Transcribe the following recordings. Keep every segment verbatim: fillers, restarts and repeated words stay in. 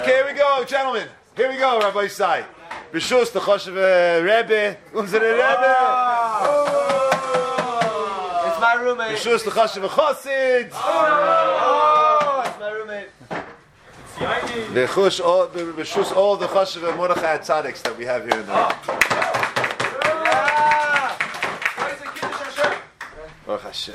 Okay, here we go, gentlemen. Here we go, Rabbi Isai. B'shus the Choshev Rebbe. Unser Rebbe. It's my roommate. B'shus the Choshev Chosid. Oh, it's my roommate. B'shus all, b'shus all the Choshev Mordechai Tzadiks that we have here in the room. Baruch Hashem.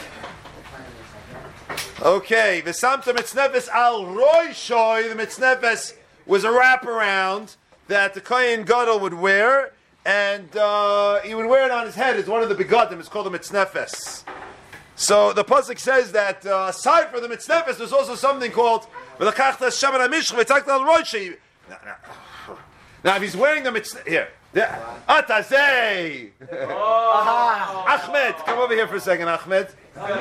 Okay, V'samta mitznefes al roishoy. The mitznefes was a wraparound that the Kohen Gadol would wear, and uh, he would wear it on his head as one of the begadim. It's called the mitznefes. So the pasuk says that uh, aside from the mitznefes, there's also something called v'lakachta shaman hamishcha v'tzakta al roishoy. Now, if he's wearing the mitznefes, here. Atazei! Oh. Ahmed, come over here for a second, Ahmed. Ahmed.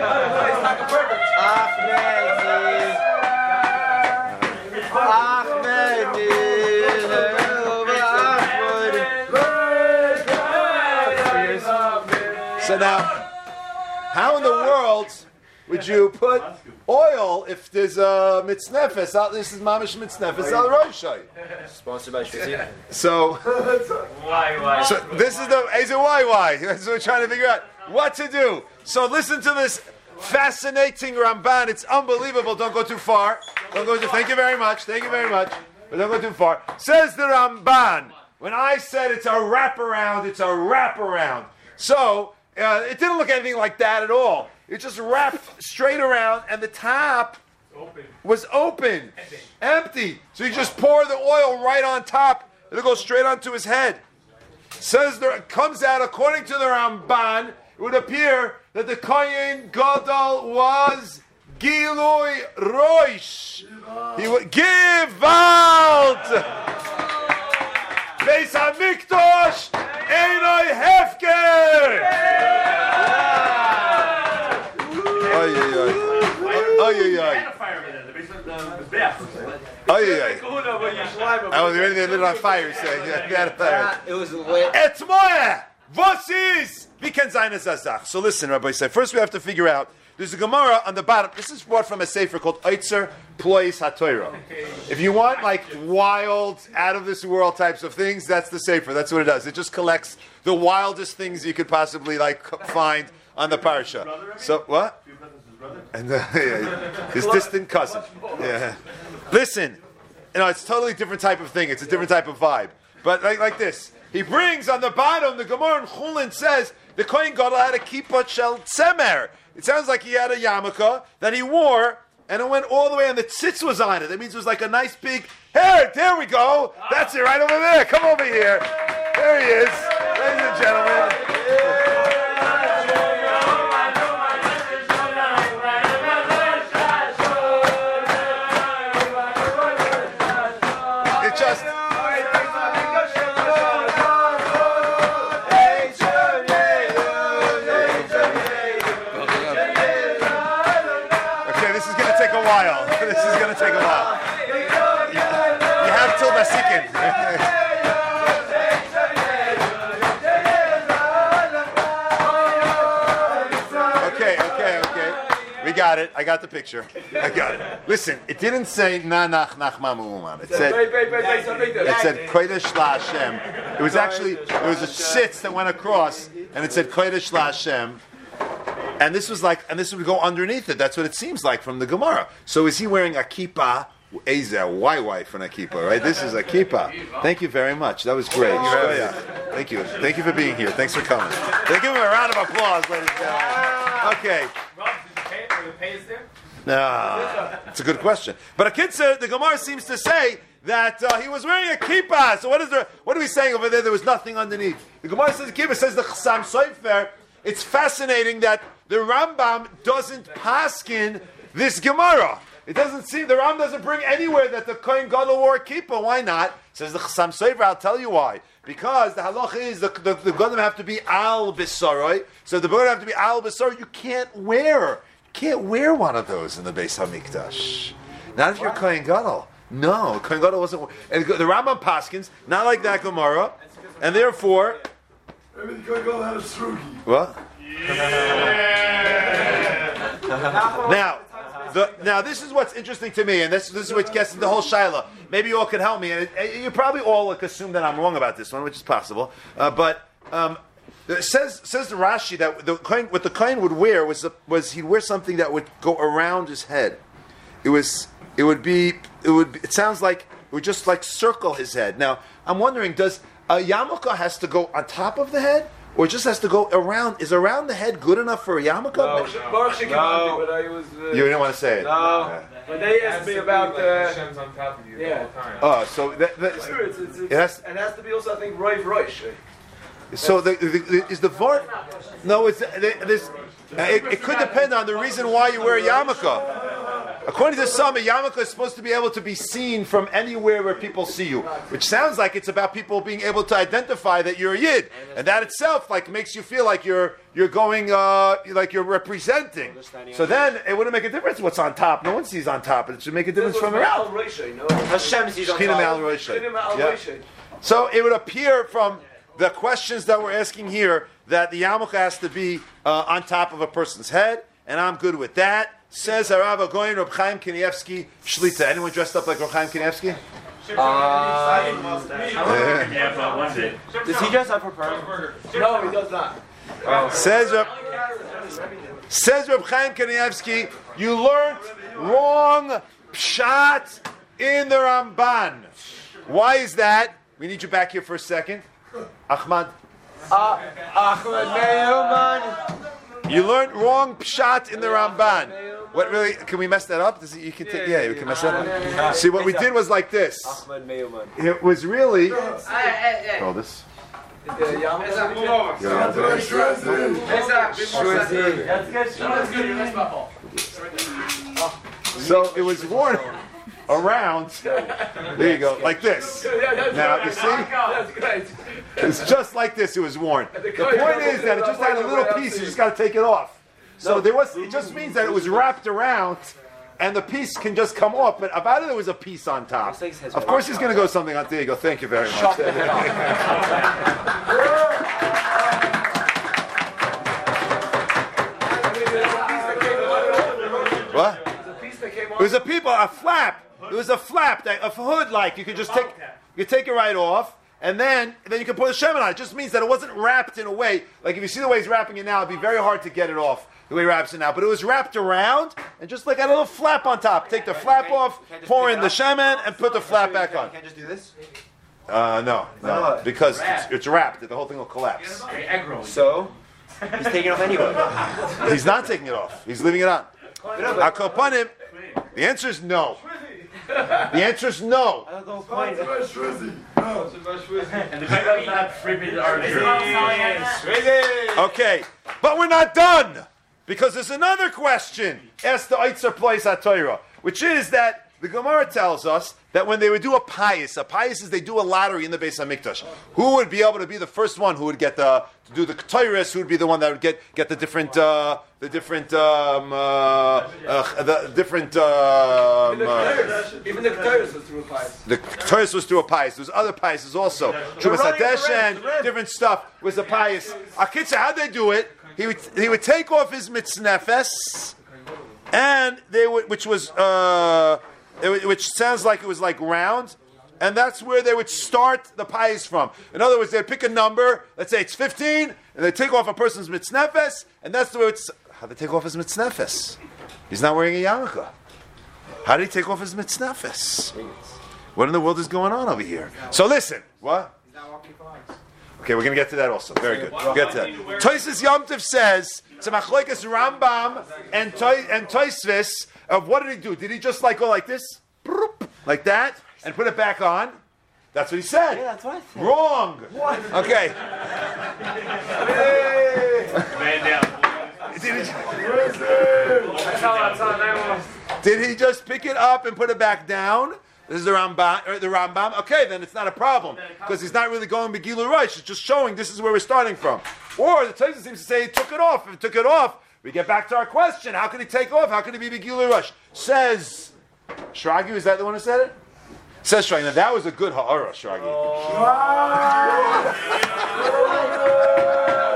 So now, how in the world would you put oil if there's a mitznefes? This is mamish mitznefes al roishay. Sponsored by Shizia. So, Why, why? so this is the is a why why. That's what we're trying to figure out what to do. So listen to this fascinating Ramban. It's unbelievable. Don't go too far. Don't go too. Thank you very much. Thank you very much. But don't go too far. Says the Ramban. When I said it's a wraparound, it's a wraparound. So uh, it didn't look anything like that at all. It just wrapped straight around, and the top Open. was open, empty. So you just pour the oil right on top. It'll go straight onto his head. Says there it comes out according to the Ramban. It would appear that the Kohen Gadol was Gilui Roish. He would give out. Beis Hamikdash Einoi Hefker. Ay ay ay. Ay ay ay. Ay ay ay. I was ready to lit on fire. Saying yeah, It was lit. Etmoya. Was is? We can sein es azach. So listen, Rabbi said. First, we have to figure out. There's a Gemara on the bottom. This is brought from a sefer called Eitzer Plois HaTorah. If you want like wild, out of this world types of things, that's the sefer. That's what it does. It just collects the wildest things you could possibly like find on the parasha. So what? And uh, yeah, his distant cousin. Yeah. Listen, you know, it's a totally different type of thing. It's a different type of vibe. But like, like this, he brings on the bottom. The Gemara in Chulin says the Kohen Gadol had a kippah shel tzemer. It sounds like he had a yarmulke that he wore, and it went all the way, and the tzitz was on it. That means it was like a nice big hair. There we go. That's it, right over there. Come over here. There he is, ladies and gentlemen. It just. While. This is going to take a while. You, you have till Basikin. Okay, okay, okay. We got it. I got the picture. I got it. Listen, it didn't say na nach nachma mu'uman. It said it said kodesh la Hashem. It was actually there was a sitz that went across, and it said kodesh la Hashem. And this was like, and this would go underneath it. That's what it seems like from the Gemara. So is he wearing a kippah? Eza, why wife and a kippah, right? This is a kippah. Thank you very much. That was great. Thank you. Thank you for being here. Thanks for coming. Give him a round of applause, ladies and gentlemen. Okay. No, it's a good question. But a kid said the Gemara seems to say that uh, he was wearing a kippah. So what is there? What are we saying over there? There was nothing underneath. The Gemara says the kippah says the Chassam Sofer. It's fascinating that the Rambam doesn't paskin this Gemara. It doesn't seem, the Rambam doesn't bring anywhere that the Kohen Gadol wore a kippah. Why not? Says the Chassam Sofer, I'll tell you why. Because the halacha is the, the, the Godim have to be al b'saroi. So the Godim have to be al b'saroi. You can't wear, you can't wear one of those in the Beis HaMikdash. Not if you're Kohen Gadol. No, Kohen Gadol wasn't. And the Rambam paskins, not like that Gemara. And therefore, maybe the Kohen Gadol had a strugi. what? Yeah. Now, The, now, this is what's interesting to me, and this, this is what gets into the whole shaila. Maybe you all can help me, and it, it, you probably all like, assume that I'm wrong about this one, which is possible. Uh, but um, it says says the Rashi that the kohen, what the kohen would wear was a, was he'd wear something that would go around his head. It was it would be it would be, it sounds like it would just like circle his head. Now, I'm wondering, does a yarmulke has to go on top of the head? Or it just has to go around. Is around the head good enough for a yarmulke? No, Baruch Shekimanti, no. but I was. Uh, You didn't want to say it. No. Yeah. But they asked me about. Like Uh, Hashem's on top of you yeah. the whole time. Oh, so that, that, sure, it's, it's, it's, it has, and it has to be also, I think, Roiv Roish. so the, the, the, is the var? No, it's the, this. Uh, it, it could depend on the reason why you wear a yarmulke. According to some, a yarmulke is supposed to be able to be seen from anywhere where people see you, which sounds like it's about people being able to identify that you're a yid, and that itself like makes you feel like you're you're going uh, like you're representing. So then it wouldn't make a difference what's on top. No one sees on top, but it should make a difference from around. Hashem sees on Shechina top. Ma'al Roshei. Yeah. So it would appear from the questions that we're asking here that the yarmulke has to be uh, on top of a person's head, and I'm good with that. Says Harav Agoyin Reb Chaim Kanievsky Shlita. Anyone dressed up like Reb Chaim Kanievsky? Does he dress up for Purim? No, he does not. Says Reb, says Reb Chaim Kanievsky, you learned wrong pshat in the Ramban. Why is that? We need you back here for a second. Ahmad. Uh, Ahmed Meumann. You learned wrong pshat in the Ramban. What really? Can we mess that up? Does it, you can take, yeah, we can mess that up. See, what we did was like this. Ahmed Meumann. It was really. Oh, this. So it was worn around. There you go, like this. Now you see, it's just like this. It was worn. The point is that it just had a little piece. You just got to take it off. So there was. It just means that it was wrapped around, and the piece can just come off. But about it, there was a piece on top. Of course, he's going to go something on. There you go. Thank you very much. What? It was a people a flap. It was a flap, that, a hood like you could just take. You take it right off. And then, then you can put a shemen on it. It just means that it wasn't wrapped in a way. Like if you see the way he's wrapping it now, it'd be very hard to get it off the way he wraps it now. But it was wrapped around and just like a little flap on top. Take the flap off, pour in the shemen, and put the flap back on. You can't just do this? Uh, no, no, because it's, it's wrapped. The whole thing will collapse. So, he's taking off anyway. He's not taking it off. He's leaving it on. I'll call upon him. The answer is no. The answer is no. I don't know the point. And the fact is not freaking arbitrary. Okay, but we're not done because there's another question asked the Eitzer Place HaTorah, which is that the Gemara tells us that when they would do a pious, a pious is they do a lottery in the Beis Hamikdash. Who would be able to be the first one who would get the to do the Ketores? Who would be the one that would get get the different uh, the different um, uh, uh, the different um, uh, Even the Ketores was through a pies. the Ketores was through a pious. There's other piouses also. Chumas Hadesh and different stuff was a pious. Akitza, how'd they do it? He would he would take off his mitznefes, and they would, which was. Uh, It, which sounds like it was like round, and that's where they would start the pies from. In other words, they'd pick a number, let's say it's fifteen, and they take off a person's mitznefes, and that's the way it's. How did they take off his mitznefes? He's not wearing a yarmulke. How did he take off his mitznefes? What in the world is going on over here? So listen, what? Okay, we're going to get to that also. Very good. We'll get to that. Toysvis Yom Tov says, it's a machlokes Rambam and Toy, and Toysvis of what did he do? Did he just like go like this? Like that? And put it back on? That's what he said. Yeah, that's what I said. Wrong. What? Okay. Man down. Did he, That's all, that's all, that was. did he just pick it up and put it back down? This is the Rambam, or the Rambam. Okay, then it's not a problem because he's not really going Begilu Rosh. It's just showing this is where we're starting from. Or the Tosfos seems to say he took it off. If he took it off, we get back to our question: how could he take off? How could he be Begilu Rosh? Says Shragi, is that the one who said it? Says Shragi. Now that was a good ha'ara, Shragi.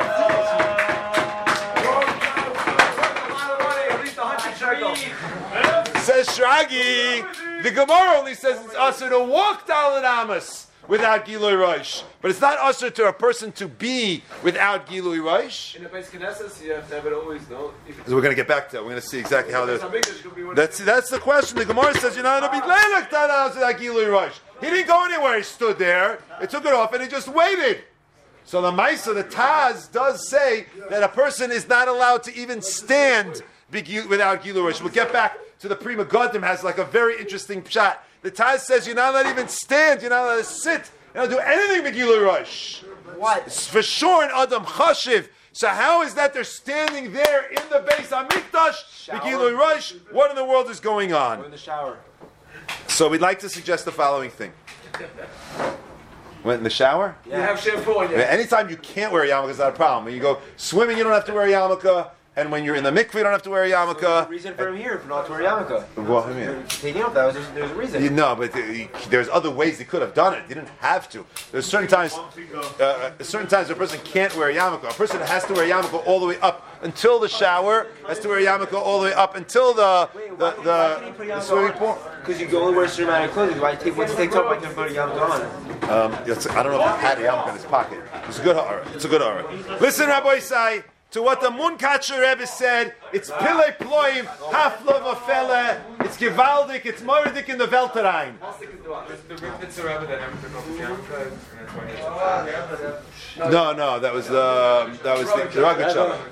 At least a hundred shekels. Says Shragi, the Gemara only says it's usher to walk Dalet Amos without Gilui Rosh. But it's not usher to a person to be without Gilui Rosh. In the base Knesset, you have to have it always, no? So we're going to get back to that. We're going to see exactly how there's... That's That's that's the question. The Gemara says you're not going to be Leilach Dalet Amos without Gilui Rosh. He didn't go anywhere. He stood there. He took it off and he just waited. So the Maisa, the Taz, does say that a person is not allowed to even stand without Gilui Rosh. We'll get back to the Pri Megadim, has like a very interesting pshat. The Taz says you're not allowed to even stand, you're not allowed to sit, you don't do anything with Gilui Rosh. What? It's for sure an Adam Chashiv. So how is that they're standing there in the base on Mikdash, with Gilui Rosh? What in the world is going on? Or in the shower. So we'd like to suggest the following thing. Went in the shower? You have shampoo on you. Anytime you can't wear a yarmulke is not a problem. When you go swimming, you don't have to wear a yarmulke. And when you're in the mikveh, you don't have to wear a yarmulke. There's a reason for him here for not to wear yarmulke. Well, I mean, Taking off that was there's, there's a reason. you know, but uh, there's other ways they could have done it. They didn't have to. There's certain times, uh, certain times a person can't wear a yarmulke. A person has to wear a yarmulke all the way up until the shower. Has to wear a yarmulke all the way up until the Wait, the, why, the, why can you put a the yarmulke swimming on? pool. Because you can only wear a certain amount of clothing. Why take once it takes off, why can't you put a yarmulke on? Um, it's, I don't know if he had a yarmulke in his pocket. It's a good ha'ara. It's a good ha'ara. Listen, Rabbi Isai, to what the Munkacher Rebbe said, it's Pile Ploim, Hafla Vafele, it's Givaldik, it's Mordik in the Welterein. The Rivnitzer Rebbe that never took off his yarmulke. No, no, that was the that was the Ragachover.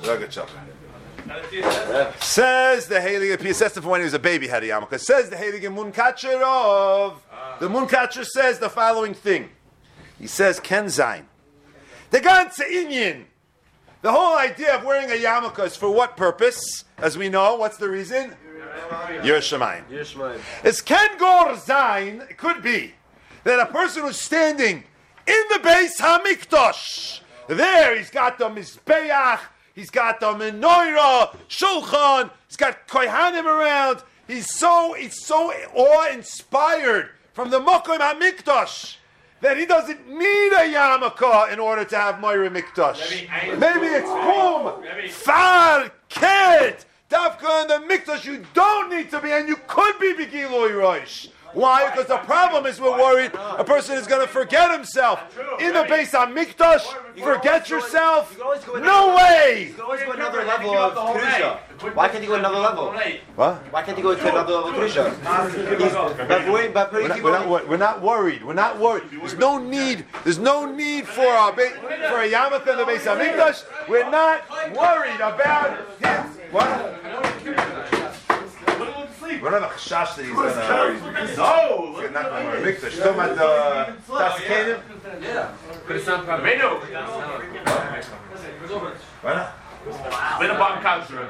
Ragachover. Says the Heilige Piasesta for when he was a baby had a yarmulke. Says the Heilige Munkacher of the Munkacher says the following thing. He says Ken Zayin. The ganze Inyan. The whole idea of wearing a yarmulke is for what purpose? As we know, what's the reason? Yerushalayim. Yerushalayim. It's Ken Gor Zayin. It could be that a person who's standing in the Beis Hamikdash, there he's got the Mizbeach, he's got the Menorah, Shulchan, he's got Kohanim around. He's so he's so awe-inspired from the Mokom HaMikdash that he doesn't need a yarmulke in order to have Moira Mikdash. Maybe it's boom, far, kid, Dafka in the Mikdash. You don't need to be, and you could be Begilui Rosh. Why? Because the problem is we're worried a person is going to forget himself. In the base on Mikdash, forget yourself? No way! You can always go another level of Kedusha. Why can't you go another level? What? Why can't you go to another level of Kedusha? But wait, but We're not, we're, not, wor- we're not worried. We're not worried. There's no need. There's no need for a ba- for a yarmulke in the base on Mikdash. We're not worried about him. What? We don't have a chashash that he's going to... No! He's not going to wear a mikdash. You're talking about the Taskenim? Yeah. But it's not part of it. Why not? We're the bottom couch, Rebbe.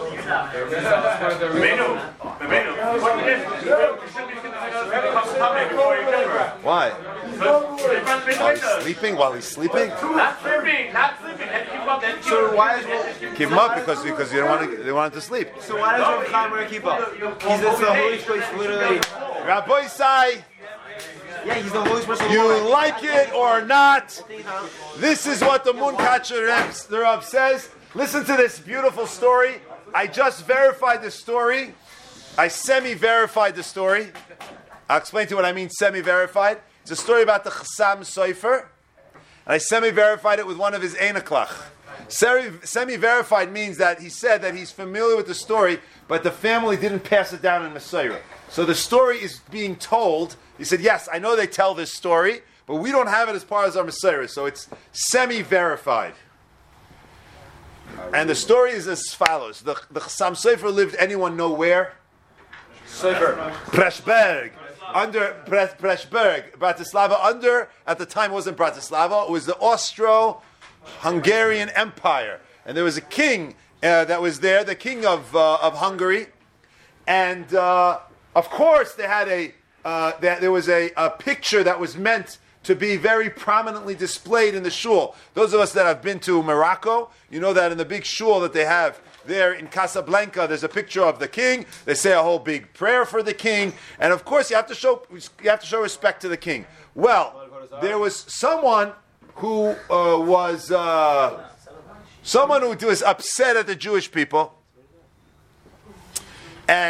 Menu. Menu. What it is, you should be coming before you get her. Why? While he's sleeping? While he's sleeping? Not sleeping, not sleeping. And keep up, then keep So why is Keep him up because because you don't want to. They want him to sleep. so why does Rav Chaim wear kippah? He's just the holiest place, literally. Rabbi Sai, Yeah, he's the holiest person. in the you world. like it or not? This is what the Munkacher Rebbe- the Rav says. Listen to this beautiful story. I just verified the story. I semi-verified the story. I'll explain to you what I mean semi-verified. It's a story about the Chassam Sofer. And I semi-verified it with one of his Einaklach. Semi-verified means that he said that he's familiar with the story, but the family didn't pass it down in Messiah. So the story is being told. He said, yes, I know they tell this story, but we don't have it as part of our Messiah. So it's semi-verified. And the story is as follows. The, the Chassam Sofer lived, anyone know where? Sofer. Preshberg. Under Pre- Preshberg. Bratislava. Under, at the time it wasn't Bratislava, it was the Austro-Hungarian Empire. And there was a king uh, that was there, the king of, uh, of Hungary. And uh, of course they had a, uh, there, there was a, a picture that was meant to be very prominently displayed in the shul. Those of us that have been to Morocco, you know that in the big shul that they have there in Casablanca, there's a picture of the king. They say a whole big prayer for the king, and of course you have to show you have to show respect to the king. Well, there was someone who uh, was uh, someone who was upset at the Jewish people, and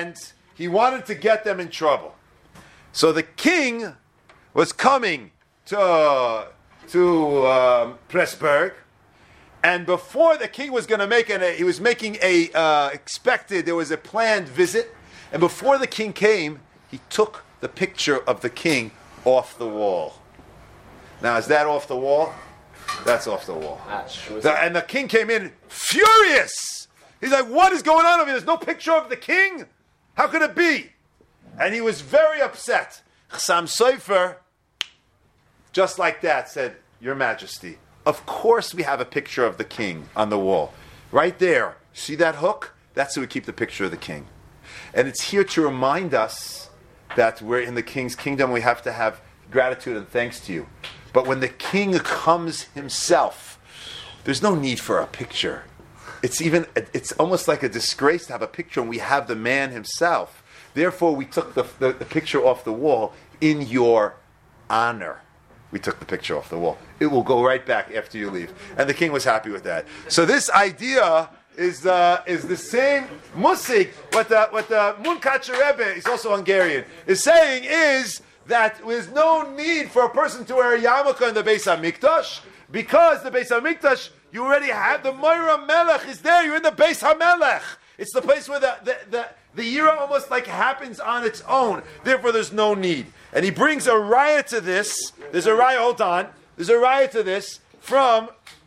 he wanted to get them in trouble. So the king was coming to, uh, to um, Pressburg, and before the king was going to make an, he was making a uh, expected, there was a planned visit, and before the king came, he took the picture of the king off the wall. Now, is that off the wall? That's off the wall. The, and the king came in furious. He's like, what is going on over here? There's no picture of the king? How could it be? And he was very upset. Chassam Sofer, just like that, said, Your Majesty, of course we have a picture of the king on the wall. Right there. See that hook? That's where we keep the picture of the king. And it's here to remind us that we're in the king's kingdom. We have to have gratitude and thanks to you. But when the king comes himself, there's no need for a picture. It's even, it's almost like a disgrace to have a picture when we have the man himself. Therefore, we took the, the, the picture off the wall in your honor. We took the picture off the wall. It will go right back after you leave. And the king was happy with that. So this idea is uh, is the same musik. What the, what the Munkacher Rebbe, he's also Hungarian, is saying is that there's no need for a person to wear a yarmulke in the Beis HaMikdash, because the Beis HaMikdash, you already have the Moira Melech is there. You're in the Beis HaMelech. It's the place where the the, the the Yira almost like happens on its own. Therefore, there's no need. And he brings a raya to this. There's a raya, hold on. There's a raya to this from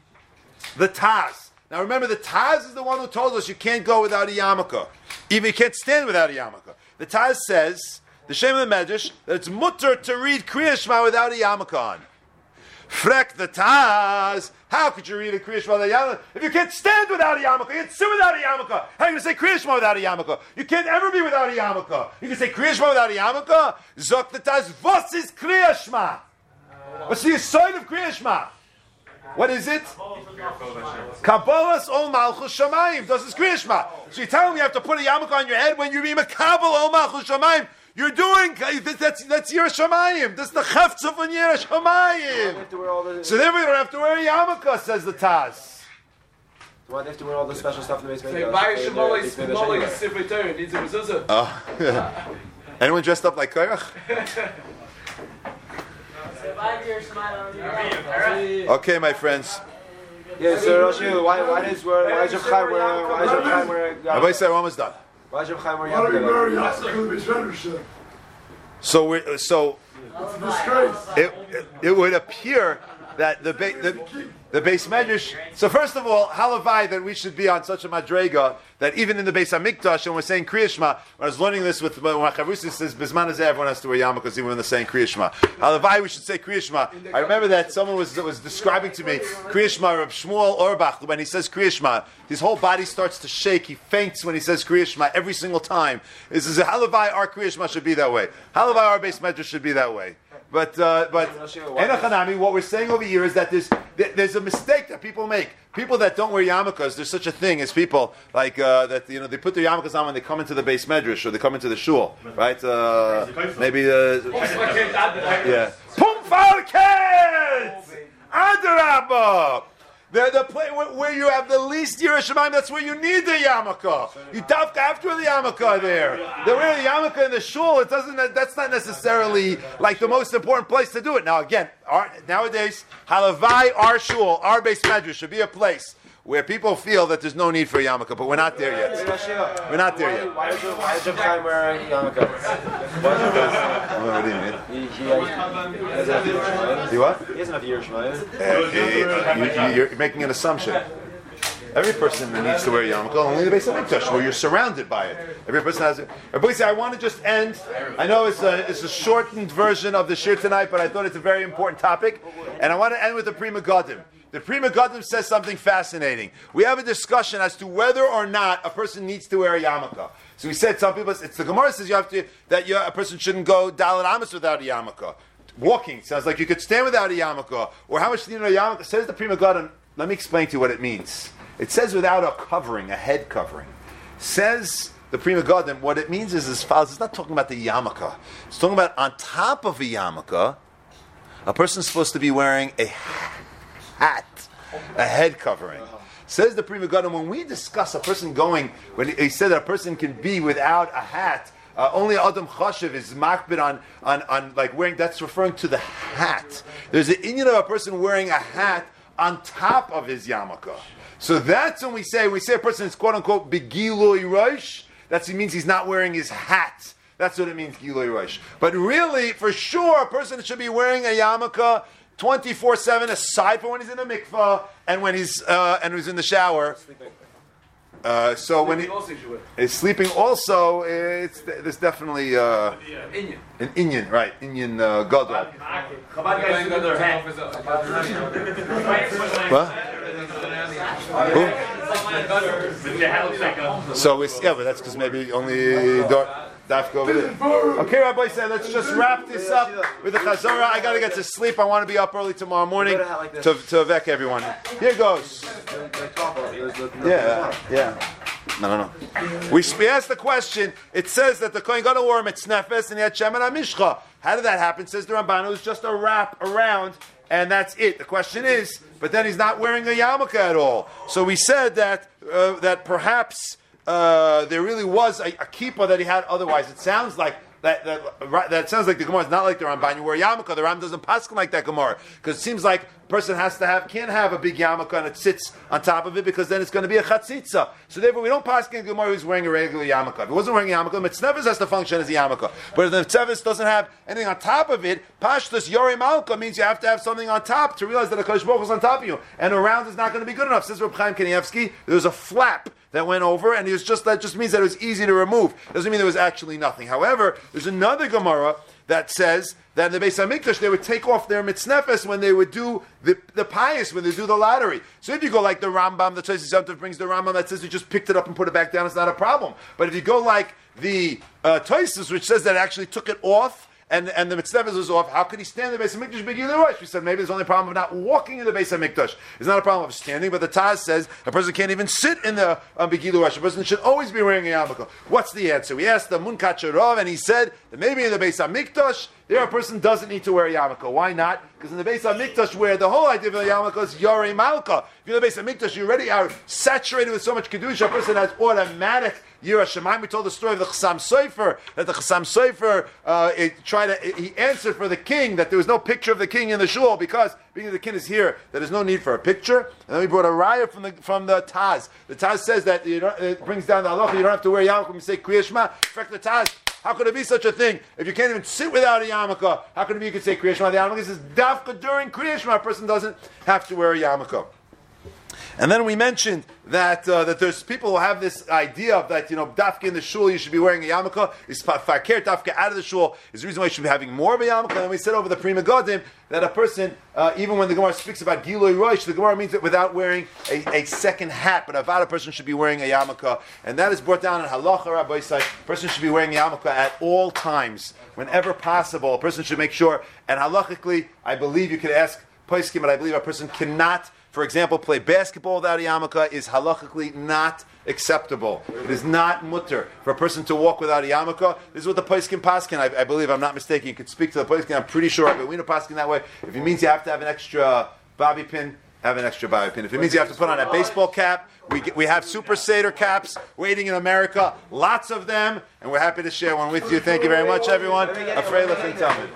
the Taz. Now remember, the Taz is the one who told us you can't go without a yarmulke. Even you can't stand without a yarmulke. The Taz says, the Shem of the Medrash, that it's mutter to read Kriya Shema without a yarmulke on. Frek the Taz, how could you read a Kriya Shema without a yarmulke? If you can't stand without a yarmulke, you can't sit without a yarmulke. How are you going to say Kriya Shema without a yarmulke? You can't ever be without a yarmulke. You can say Kriya Shema without a yarmulke. Zok the Taz, what is Kriya Shema? What's the sign of Kriya Shema? What is it? Kabbalas ol malchus shamayim. Das is Kriya Shema. So you tell me you have to put a yarmulke on your head when you read Makabal ol malchus shamayim. You're doing, that's that's Yira Shamayim. That's the Chefza von Yira Shamayim. So then we don't have to wear a yarmulke, says the Taz. Why do they have to wear all the special stuff in the basement? Say, buy a Shemoli, Shemoli, Sifrei Torah, needs a mezuzah. Oh. Anyone dressed up like Korach? Okay, my friends. Yeah, so Rashi, why why does wear why does Chaim wear why does Chaim wear? Everybody say we're almost done. Why does Chaim wear? Why do you marry Yaakov? So we so It's a disgrace. it, it it would appear that the ba- the the Beis Medrash. So first of all, halavai that we should be on such a madrega that even in the Beis Hamikdash, and we're saying Kriya Shema. When I was learning this with when Chavrusi says Bisman Hazeh, everyone has to wear yarmulkes even when they're saying Kriya Shema. Halavai, we should say Kriya Shema. I remember that someone was was describing to me Kriya Shema, Reb Shmuel Orbach, when he says Kriya Shema, his whole body starts to shake. He faints when he says Kriya Shema every single time. This is a halavai. Our Kriya Shema should be that way. Halavai, our Beis Medrash should be that way. But uh, but Enochanami, what we're saying over here is that there's there's a mistake that people make. People that don't wear yarmulkes, there's such a thing as people like uh, that. You know, they put their yarmulkes on when they come into the Beis Medrash or they come into the shul, right? Uh, maybe uh, yeah. Pum Falkes, Adarabba. The, the place where, where you have the least Yira Shamayim, that's where you need the yarmulke. You dafka after the yarmulke there. The way the yarmulke in the shul, it doesn't. That's not necessarily like the most important place to do it. Now again, our, nowadays, halavai, our shul, our Beis Medrash should be a place where people feel that there's no need for a yarmulke, but we're not there yet. We're not there yet. Why does Chaim wear a yarmulke? What do you mean? He he has enough Yira Shamayim. See what? He has enough Yira Shamayim. Uh, you, you're making an assumption. Every person needs to wear a yarmulke, only the Beis Hamikdash, where you're surrounded by it. Every person has it. Everybody say, I want to just end. I know it's a, it's a shortened version of the shir tonight, but I thought it's a very important topic. And I want to end with the Pri Megadim. The Pri Megadim says something fascinating. We have a discussion as to whether or not a person needs to wear a yarmulke. So we said some people, it's the Gemara says you have to, that you, a person shouldn't go Dalet Amos without a yarmulke. Walking sounds like you could stand without a yarmulke. Or how much do you need a yarmulke? Says the Pri Megadim. Let me explain to you what it means. It says without a covering, a head covering. Says the Pri Megadim, what it means is as follows. It's not talking about the yarmulke. It's talking about on top of a yarmulke, a person's supposed to be wearing a hat, a head covering. Says the Pri Megadim, when we discuss a person going, when he said that a person can be without a hat, uh, only Adam Chashiv is makbid on, on, on like wearing, that's referring to the hat. There's an inyan of a person wearing a hat on top of his yarmulke. So that's when we say, we say a person is quote unquote begilui rosh, that means he's not wearing his hat. That's what it means, gilui rosh. But really, for sure, a person should be wearing a yarmulke twenty-four seven, aside from when he's in the mikvah and when he's uh, and he's in the shower. Uh, so when he is sleeping, also it's there's definitely uh, an inyan, right? Inyan uh, gadol. What? Who? So it's yeah, but that's because maybe only dafka over there. Okay, Rabbi said, let's just wrap this up with the chazorah. I got to get to sleep. I want to be up early tomorrow morning to to vec everyone. Here goes. Yeah, yeah. No, no, no. We, we asked the question. It says that the Kohen Gadol wore a mitznefes and he had shemen hamishcha. How did that happen? Says the Ramban. It was just a wrap around, and that's it. The question is, but then he's not wearing a yarmulke at all. So we said that uh, that perhaps uh, there really was a, a kippah that he had. Otherwise, it sounds like. That, that, that sounds like the Gemara is not like the Ramban. You wear a yarmulke. The Ram doesn't paskin like that Gemara because it seems like a person has to have can't have a big yarmulke and it sits on top of it because then it's going to be a chatzitza. So therefore, we don't paskin the Gemara who's wearing a regular yarmulke. If he wasn't wearing a yarmulke, the mitznevis has to function as a yarmulke. But if the mitznevis doesn't have anything on top of it, pashtus yorei malka means you have to have something on top to realize that a Kodesh Baruch Hu is on top of you, and around is not going to be good enough. Says Reb Chaim Kanievsky, there was a flap that went over, and it was just that just means that it was easy to remove. Doesn't mean there was actually nothing. However, there's another Gemara that says that in the Beis Hamikdash they would take off their mitznefes when they would do the, the pious, when they do the lottery. So if you go like the Rambam, the Tosfos Yom brings the Rambam that says you just picked it up and put it back down, it's not a problem. But if you go like the uh, Tosfos, which says that it actually took it off, and and the mitzvah was off, how could he stand in the Beis Hamikdash begilui rosh? We said maybe there's only a problem of not walking in the Beis Hamikdash. It's not a problem of standing, but the Taz says a person can't even sit in the um, begilui rosh. A person should always be wearing a yarmulke. What's the answer? We asked the Munkat Sharov, and he said that maybe in the Beis Hamikdash there a person doesn't need to wear a yarmulke. Why not? Because in the Beis Hamikdash, where the whole idea of the yarmulke is yorei malka. If you're in the Beis Hamikdash, you already are saturated with so much kedusha. A person has automatic Yira Shemaim. We told the story of the Chassam Sofer, that the Chassam Sofer uh, it tried to, it, he answered for the king that there was no picture of the king in the shul because being that the king is here, that there's no need for a picture. And then we brought a raya from the from the Taz. The Taz says that you don't, it brings down the halacha. You don't have to wear yarmulke when you say Kriya Shema. In fact, the Taz, how could it be such a thing? If you can't even sit without a yarmulke, how could it be you could say Kriya Shema? The yarmulke says dafka during Kriya Shema, a person doesn't have to wear a yarmulke. And then we mentioned that uh, that there's people who have this idea of that, you know, dafka in the shul, you should be wearing a yarmulke. Is fakir dafka out of the shul is the reason why you should be having more of a yarmulke. And we said over the Pri Megadim that a person, uh, even when the Gemara speaks about gilui rosh, the Gemara means it without wearing a, a second hat, but about a person should be wearing a yarmulke. And that is brought down in halacha, Rabbi Yisai. A person should be wearing a yarmulke at all times, whenever possible. A person should make sure, and halachically, I believe you could ask Poskim, but I believe a person cannot, for example, play basketball without a yarmulke is halachically not acceptable. It is not mutter for a person to walk without a yarmulke. This is what the Poskim paskin, I, I believe, I'm not mistaken. You could speak to the Poskim. I'm pretty sure. But we know paskin that way. If it means you have to have an extra bobby pin, have an extra bobby pin. If it means you have to put on a baseball cap, we get, we have Super Seder caps waiting in America, lots of them, and we're happy to share one with you. Thank you very much, everyone. Afrei Lefin Talmud.